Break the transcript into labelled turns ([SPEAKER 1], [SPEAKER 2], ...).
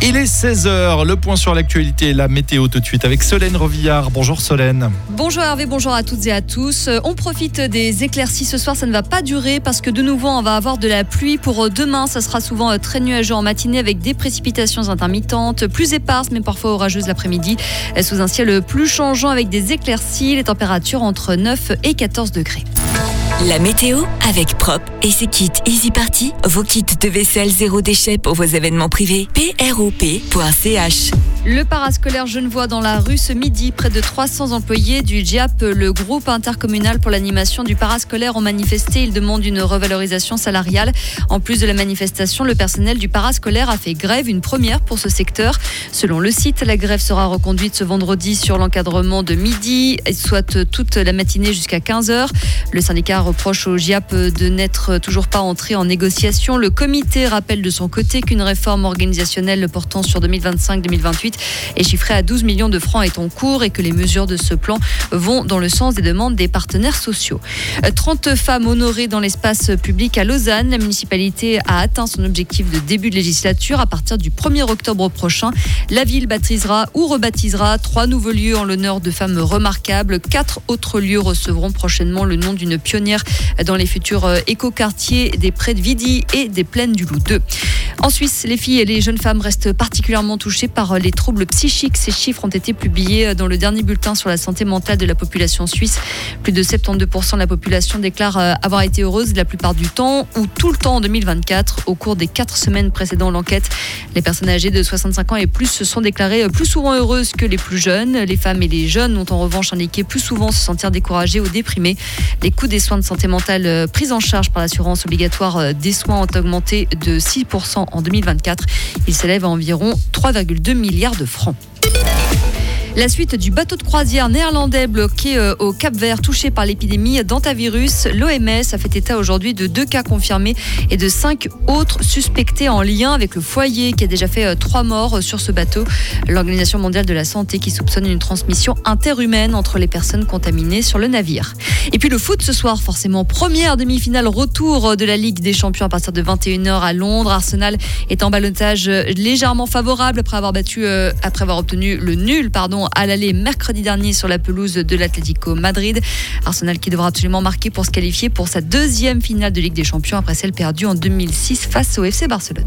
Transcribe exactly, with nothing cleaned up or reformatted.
[SPEAKER 1] Il est seize heures, le point sur l'actualité, la météo tout de suite avec Solène Rovillard. Bonjour Solène.
[SPEAKER 2] Bonjour Hervé, bonjour à toutes et à tous. On profite des éclaircies ce soir, ça ne va pas durer parce que de nouveau on va avoir de la pluie pour demain. Ça sera souvent très nuageux en matinée avec des précipitations intermittentes, plus éparses mais parfois orageuses l'après-midi, sous un ciel plus changeant avec des éclaircies, les températures entre neuf et quatorze degrés.
[SPEAKER 3] La météo avec Prop et ses kits Easy Party, vos kits de vaisselle zéro déchet pour vos événements privés. P R O P point C H.
[SPEAKER 2] Le parascolaire Genevois dans la rue ce midi, près de trois cents employés du G I A P, le groupe intercommunal pour l'animation du parascolaire, ont manifesté. Ils demandent une revalorisation salariale. En plus de la manifestation, le personnel du parascolaire a fait grève, une première pour ce secteur. Selon le site, la grève sera reconduite ce vendredi sur l'encadrement de midi, soit toute la matinée jusqu'à quinze heures. Le syndicat reproche au G I A P de n'être toujours pas entré en négociation. Le comité rappelle de son côté qu'une réforme organisationnelle portant sur deux mille vingt-cinq deux mille vingt-huit est chiffrée à douze millions de francs est en cours et que les mesures de ce plan vont dans le sens des demandes des partenaires sociaux. trente femmes honorées dans l'espace public à Lausanne. La municipalité a atteint son objectif de début de législature. À partir du premier octobre prochain, la ville baptisera ou rebaptisera trois nouveaux lieux en l'honneur de femmes remarquables. Quatre autres lieux recevront prochainement le nom d'une pionnière dans les futurs écoquartiers des Prés de Vidi et des Plaines du Loup deux. En Suisse, les filles et les jeunes femmes restent particulièrement touchées par les troubles psychiques. Ces chiffres ont été publiés dans le dernier bulletin sur la santé mentale de la population suisse. Plus de soixante-douze pour cent de la population déclare avoir été heureuse la plupart du temps ou tout le temps en deux mille vingt-quatre. Au cours des quatre semaines précédant l'enquête, les personnes âgées de soixante-cinq ans et plus se sont déclarées plus souvent heureuses que les plus jeunes. Les femmes et les jeunes ont en revanche indiqué plus souvent se sentir découragées ou déprimées. Les coûts des soins de santé mentale pris en charge par l'assurance obligatoire des soins ont augmenté de six pour cent en deux mille vingt-quatre. Ils s'élèvent à environ trois virgule deux milliards de francs. La suite du bateau de croisière néerlandais bloqué au Cap-Vert, touché par l'épidémie d'hantavirus. L'O M S a fait état aujourd'hui de deux cas confirmés et de cinq autres suspectés en lien avec le foyer qui a déjà fait trois morts sur ce bateau. L'Organisation mondiale de la santé qui soupçonne une transmission interhumaine entre les personnes contaminées sur le navire. Et puis le foot ce soir, forcément première demi-finale retour de la Ligue des Champions à partir de vingt et une heures à Londres. Arsenal est en ballottage légèrement favorable après avoir battu, euh, après avoir obtenu le nul, pardon, à l'aller mercredi dernier sur la pelouse de l'Atlético Madrid. Arsenal qui devra absolument marquer pour se qualifier pour sa deuxième finale de Ligue des Champions après celle perdue en deux mille six face au F C Barcelone.